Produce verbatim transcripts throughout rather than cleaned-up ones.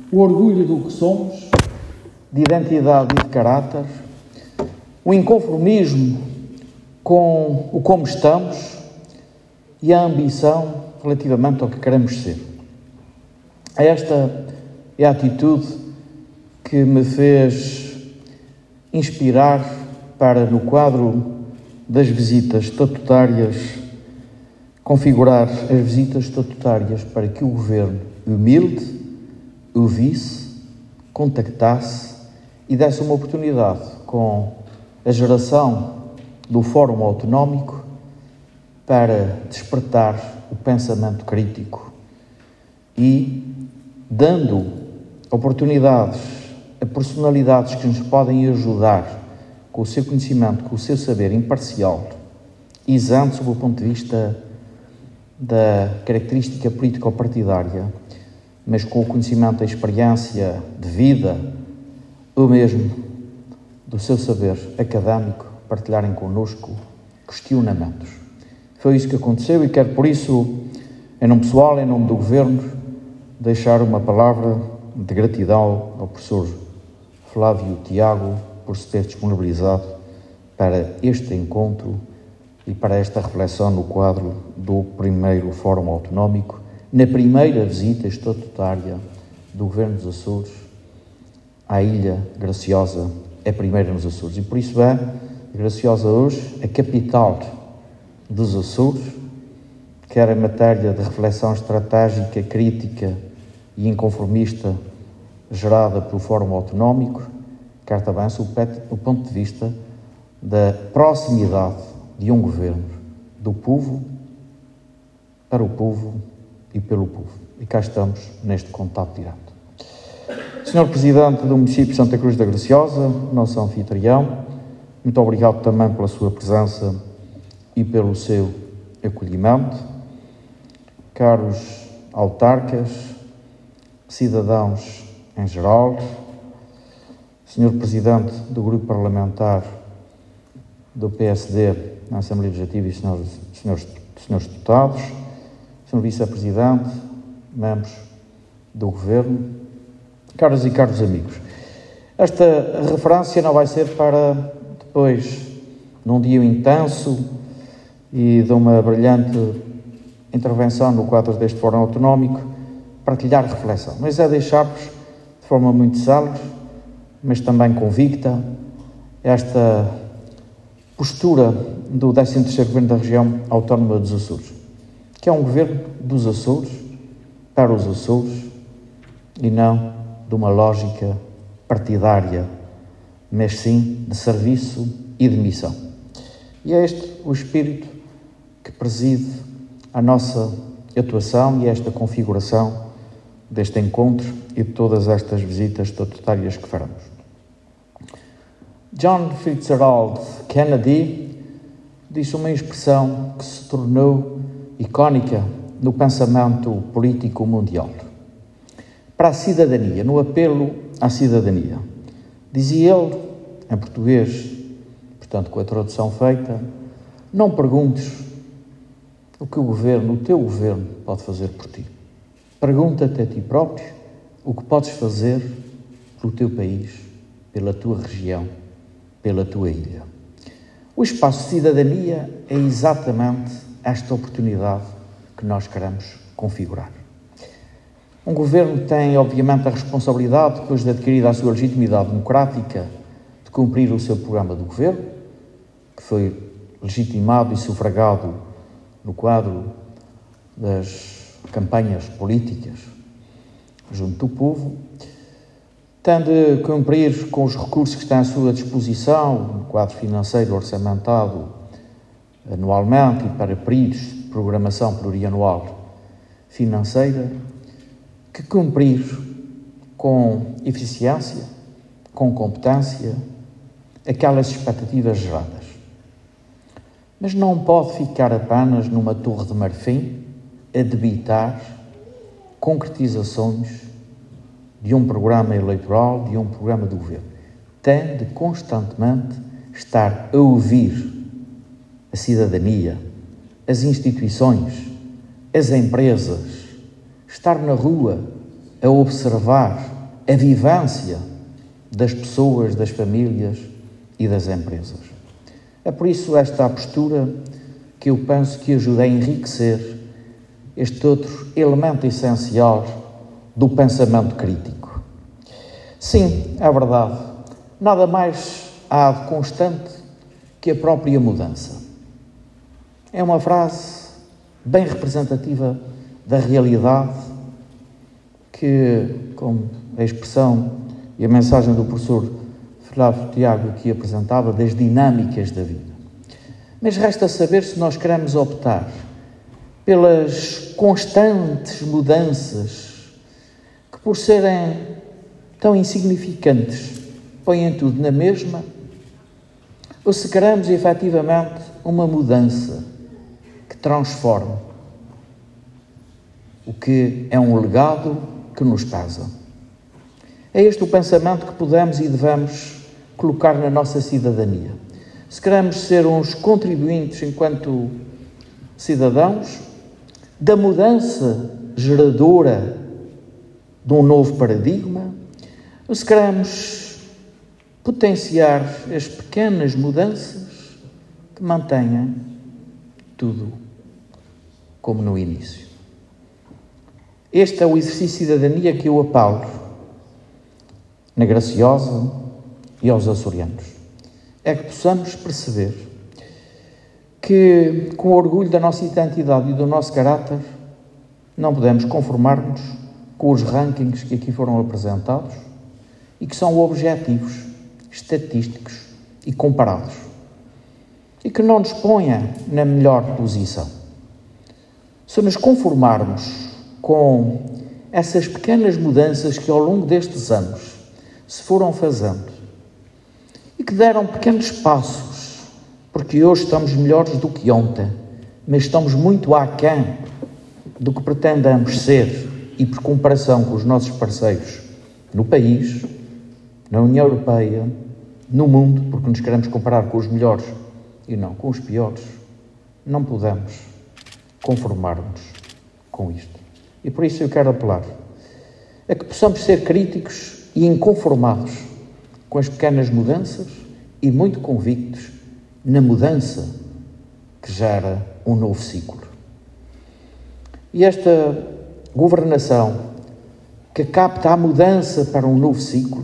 o orgulho do que somos, de identidade e de caráter, o inconformismo com o como estamos e a ambição relativamente ao que queremos ser. Esta é a atitude que me fez inspirar para, no quadro das visitas estatutárias, configurar as visitas estatutárias para que o Governo humilde o visse, contactasse e desse uma oportunidade com a geração do Fórum Autonómico para despertar o pensamento crítico e dando oportunidades a personalidades que nos podem ajudar com o seu conhecimento, com o seu saber imparcial, isento sob o ponto de vista da característica político-partidária, mas com o conhecimento da experiência de vida, ou mesmo do seu saber académico, partilharem connosco questionamentos. Foi isso que aconteceu e quero, por isso, em nome pessoal, em nome do Governo, deixar uma palavra de gratidão ao professor Flávio Tiago por se ter disponibilizado para este encontro e para esta reflexão no quadro do primeiro Fórum Autonómico, na primeira visita estatutária do Governo dos Açores à Ilha Graciosa, a primeira nos Açores. E por isso é Graciosa hoje a capital dos Açores, quer em matéria de reflexão estratégica, crítica e inconformista gerada pelo Fórum Autonómico, quer também sob o ponto de vista da proximidade de um governo do povo, para o povo e pelo povo. E cá estamos neste contato direto. senhor Presidente do município de Santa Cruz da Graciosa, nosso anfitrião, muito obrigado também pela sua presença e pelo seu acolhimento. Caros autarcas, cidadãos em geral, senhor Presidente do Grupo Parlamentar do P S D na Assembleia Legislativa e senhores, senhores, senhores deputados, senhor Vice-Presidente, membros do Governo, caros e caros amigos. Esta referência não vai ser para depois, num dia intenso e de uma brilhante intervenção no quadro deste Fórum Autonómico, partilhar reflexão, mas é deixar-vos de forma muito célere, mas também convicta, esta postura do décimo terceiro Governo da Região Autónoma dos Açores, que é um governo dos Açores, para os Açores, e não de uma lógica partidária, mas sim de serviço e de missão. E é este o espírito que preside a nossa atuação e esta configuração deste encontro e de todas estas visitas estatutárias que faremos. John Fitzgerald Kennedy disse uma expressão que se tornou icónica no pensamento político mundial. Para a cidadania, no apelo à cidadania. Dizia ele, em português, portanto com a tradução feita, não perguntes o que o governo, o teu governo, pode fazer por ti. Pergunta-te a ti próprio o que podes fazer pelo teu país, pela tua região, pela tua ilha. O espaço de cidadania é exatamente esta oportunidade que nós queremos configurar. Um governo tem, obviamente, a responsabilidade, depois de adquirida a sua legitimidade democrática, de cumprir o seu programa de governo, que foi legitimado e sufragado no quadro das campanhas políticas junto do povo, tem de cumprir com os recursos que estão à sua disposição, no quadro financeiro orçamentado anualmente e para períodos de programação plurianual financeira, que cumprir com eficiência, com competência, aquelas expectativas geradas. Mas não pode ficar apenas numa torre de marfim a debitar concretizações de um programa eleitoral, de um programa do governo. Tem de constantemente estar a ouvir a cidadania, as instituições, as empresas, estar na rua a observar a vivência das pessoas, das famílias e das empresas. É por isso esta a postura que eu penso que ajuda a enriquecer este outro elemento essencial do pensamento crítico. Sim, é verdade, nada mais há de constante que a própria mudança. É uma frase bem representativa da realidade que, como a expressão e a mensagem do professor Flávio Tiago aqui apresentava, das dinâmicas da vida. Mas resta saber se nós queremos optar pelas constantes mudanças que, por serem tão insignificantes, põem tudo na mesma, ou se queremos efetivamente uma mudança que transforme, o que é um legado que nos pesa. É este o pensamento que podemos e devemos colocar na nossa cidadania. Se queremos ser uns contribuintes enquanto cidadãos da mudança geradora de um novo paradigma, ou se queremos potenciar as pequenas mudanças que mantenham tudo como no início. Este é o exercício de cidadania que eu apelo na Graciosa e aos açorianos. É que possamos perceber que, com o orgulho da nossa identidade e do nosso caráter, não podemos conformar-nos com os rankings que aqui foram apresentados e que são objetivos, estatísticos e comparados, e que não nos ponha na melhor posição. Se nos conformarmos com essas pequenas mudanças que ao longo destes anos se foram fazendo e que deram pequenos passos, porque hoje estamos melhores do que ontem, mas estamos muito aquém do que pretendamos ser e por comparação com os nossos parceiros no país, na União Europeia, no mundo, porque nos queremos comparar com os melhores e não com os piores, não podemos conformar-nos com isto. E por isso eu quero apelar a que possamos ser críticos e inconformados com as pequenas mudanças e muito convictos na mudança que gera um novo ciclo. E esta governação que capta a mudança para um novo ciclo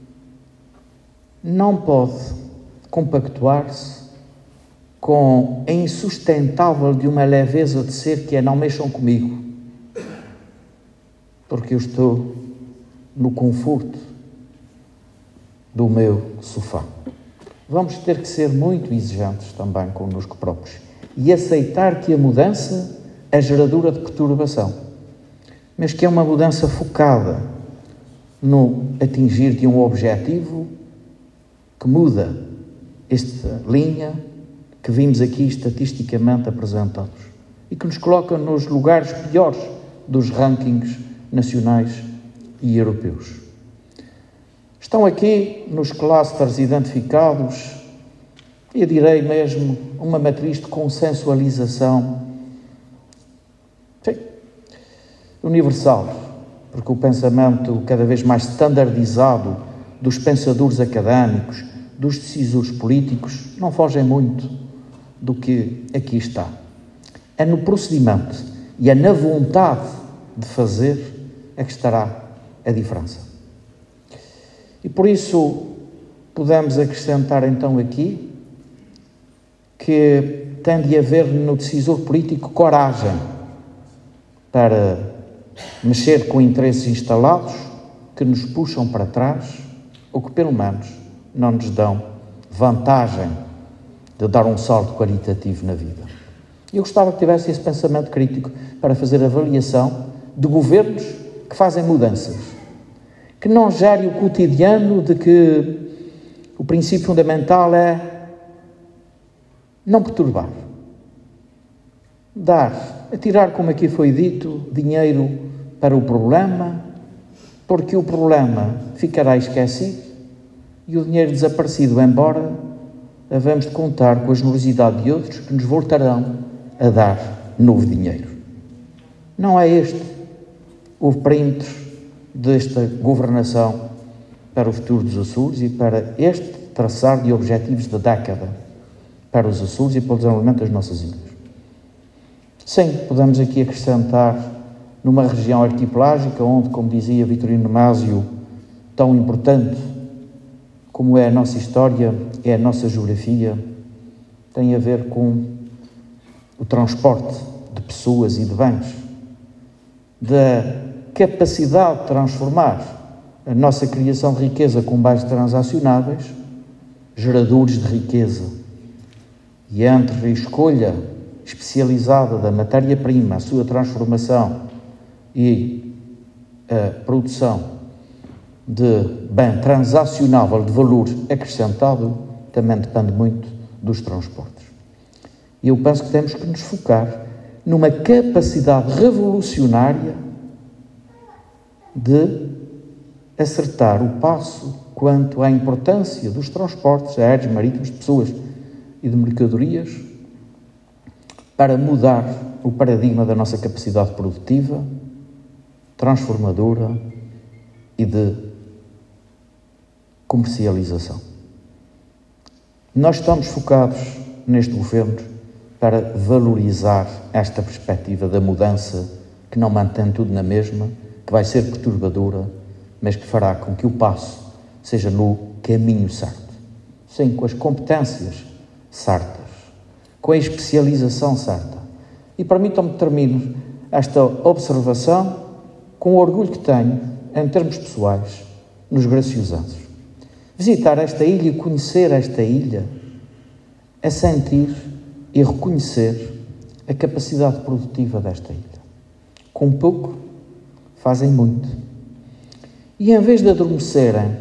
não pode compactuar-se com a insustentável de uma leveza de ser que é não mexam comigo, porque eu estou no conforto do meu sofá. Vamos ter que ser muito exigentes também connosco próprios e aceitar que a mudança é geradora de perturbação, mas que é uma mudança focada no atingir de um objetivo que muda esta linha que vimos aqui estatisticamente apresentados e que nos coloca nos lugares piores dos rankings nacionais e europeus. Estão aqui nos clusters identificados, eu direi mesmo, uma matriz de consensualização sim, universal, porque o pensamento cada vez mais standardizado dos pensadores académicos, dos decisores políticos, não fogem muito do que aqui está. É no procedimento e é na vontade de fazer é que estará a diferença. E por isso podemos acrescentar então aqui que tem de haver no decisor político coragem para mexer com interesses instalados que nos puxam para trás ou que pelo menos não nos dão vantagem de dar um salto qualitativo na vida. Eu gostava que tivesse esse pensamento crítico para fazer avaliação de governos que fazem mudanças, que não gerem o cotidiano de que o princípio fundamental é não perturbar, dar, atirar, como aqui foi dito, dinheiro para o problema, porque o problema ficará esquecido e o dinheiro desaparecido embora, havemos de contar com a generosidade de outros que nos voltarão a dar novo dinheiro. Não é este o perímetro desta governação para o futuro dos Açores e para este traçar de objetivos da década para os Açores e para o desenvolvimento das nossas ilhas. Sim, podemos aqui acrescentar numa região arquipelágica onde, como dizia Vitorino Másio, tão importante como é a nossa história, é a nossa geografia, tem a ver com o transporte de pessoas e de bens, da capacidade de transformar a nossa criação de riqueza com bens transacionáveis, geradores de riqueza, e entre a escolha especializada da matéria-prima, a sua transformação e a produção de bem transacionável de valor acrescentado, também depende muito dos transportes. E eu penso que temos que nos focar numa capacidade revolucionária de acertar o passo quanto à importância dos transportes aéreos, marítimos, de pessoas e de mercadorias para mudar o paradigma da nossa capacidade produtiva, transformadora e de comercialização. Nós estamos focados neste governo para valorizar esta perspectiva da mudança que não mantém tudo na mesma, que vai ser perturbadora, mas que fará com que o passo seja no caminho certo. Sim, com as competências certas, com a especialização certa. E permitam-me terminar esta observação com o orgulho que tenho, em termos pessoais, nos Graciosanços. Visitar esta ilha e conhecer esta ilha é sentir e reconhecer a capacidade produtiva desta ilha. Com pouco, fazem muito. E em vez de adormecerem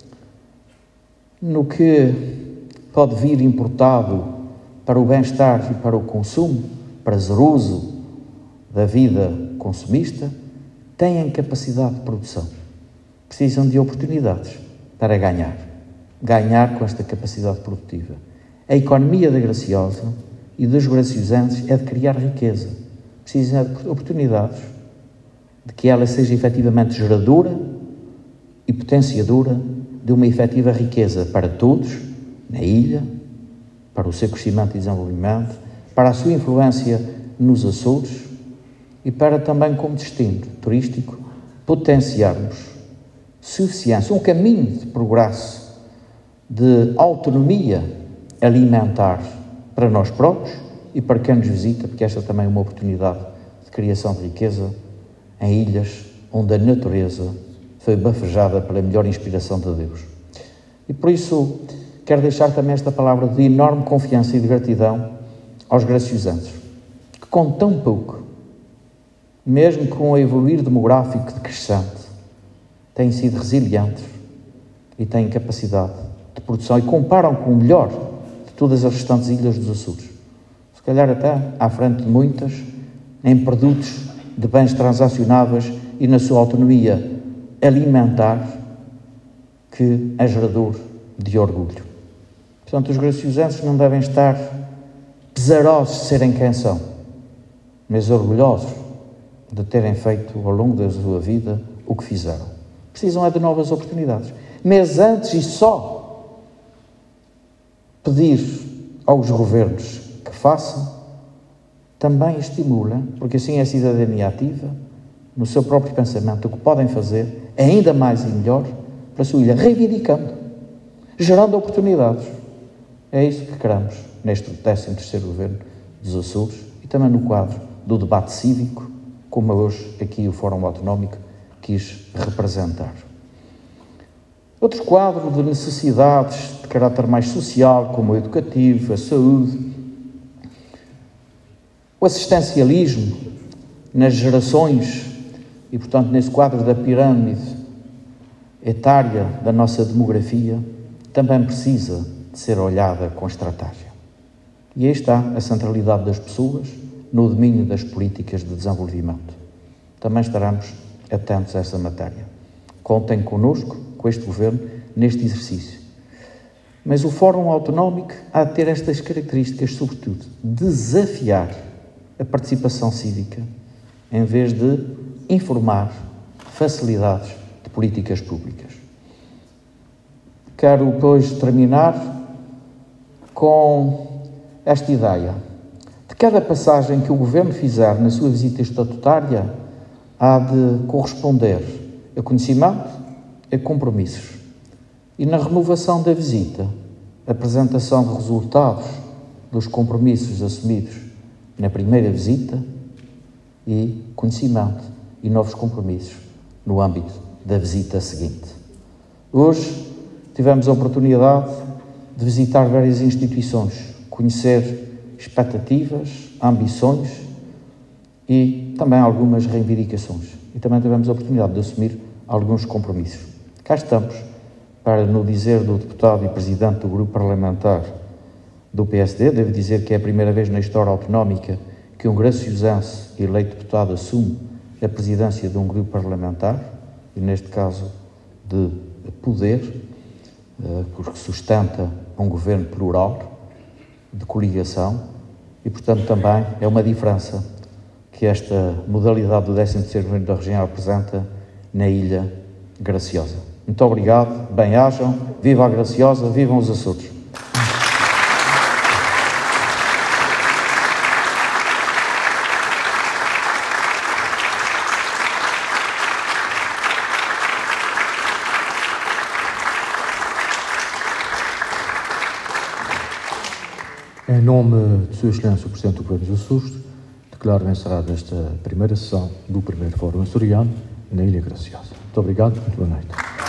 no que pode vir importado para o bem-estar e para o consumo, prazeroso da vida consumista, têm capacidade de produção. Precisam de oportunidades para ganhar. Ganhar com esta capacidade produtiva. A economia da Graciosa e dos graciosenses é de criar riqueza. Precisam de oportunidades de que ela seja efetivamente geradora e potenciadora de uma efetiva riqueza para todos, na ilha, para o seu crescimento e desenvolvimento, para a sua influência nos Açores e para também, como destino turístico, potenciarmos suficiência, um caminho de progresso, de autonomia alimentar para nós próprios e para quem nos visita, porque esta também é uma oportunidade de criação de riqueza em ilhas onde a natureza foi bafejada pela melhor inspiração de Deus. E por isso quero deixar também esta palavra de enorme confiança e de gratidão aos graciosantes, que com tão pouco, mesmo com o evoluir demográfico decrescente, têm sido resilientes e têm capacidade de produção e comparam com o melhor de todas as restantes ilhas dos Açores. Se calhar até à frente de muitas, em produtos de bens transacionáveis e na sua autonomia alimentar, que é gerador de orgulho. Portanto, os graciosenses não devem estar pesarosos de serem quem são, mas orgulhosos de terem feito ao longo da sua vida o que fizeram. Precisam é de novas oportunidades. Mas antes e só pedir aos governos que façam, também estimulem, porque assim é a cidadania ativa, no seu próprio pensamento, o que podem fazer ainda mais e melhor para a sua ilha, reivindicando, gerando oportunidades. É isso que queremos neste décimo terceiro governo dos Açores e também no quadro do debate cívico, como hoje aqui o Fórum Autonómico quis representar. Outro quadro de necessidades de caráter mais social, como o educativo, a saúde, o assistencialismo nas gerações e, portanto, nesse quadro da pirâmide etária da nossa demografia, também precisa de ser olhada com estratégia. E aí está a centralidade das pessoas no domínio das políticas de desenvolvimento. Também estaremos atentos a essa matéria. Contem connosco, com este Governo, neste exercício. Mas o Fórum Autonómico há de ter estas características, sobretudo, desafiar a participação cívica, em vez de informar facilidades de políticas públicas. Quero, pois, terminar com esta ideia. De cada passagem que o Governo fizer na sua visita estatutária, há de corresponder a conhecimento, a compromissos. E na renovação da visita, a apresentação de resultados dos compromissos assumidos na primeira visita e conhecimento e novos compromissos no âmbito da visita seguinte. Hoje tivemos a oportunidade de visitar várias instituições, conhecer expectativas, ambições e também algumas reivindicações. E também tivemos a oportunidade de assumir alguns compromissos. Cá estamos para, no dizer do deputado e presidente do grupo parlamentar do P S D, devo dizer que é a primeira vez na história autonómica que um graciosense eleito deputado assume a presidência de um grupo parlamentar, e neste caso de poder, porque sustenta um governo plural, de coligação, e portanto também é uma diferença que esta modalidade do décimo terceiro Governo da Região apresenta na Ilha Graciosa. Muito obrigado, bem-ajam, viva a Graciosa, vivam os Açores. Em nome de Sua Excelência o Presidente do Governo dos Açores, declaro encerrada esta primeira sessão do primeiro Fórum Açoriano na Ilha Graciosa. Muito obrigado, muito boa noite.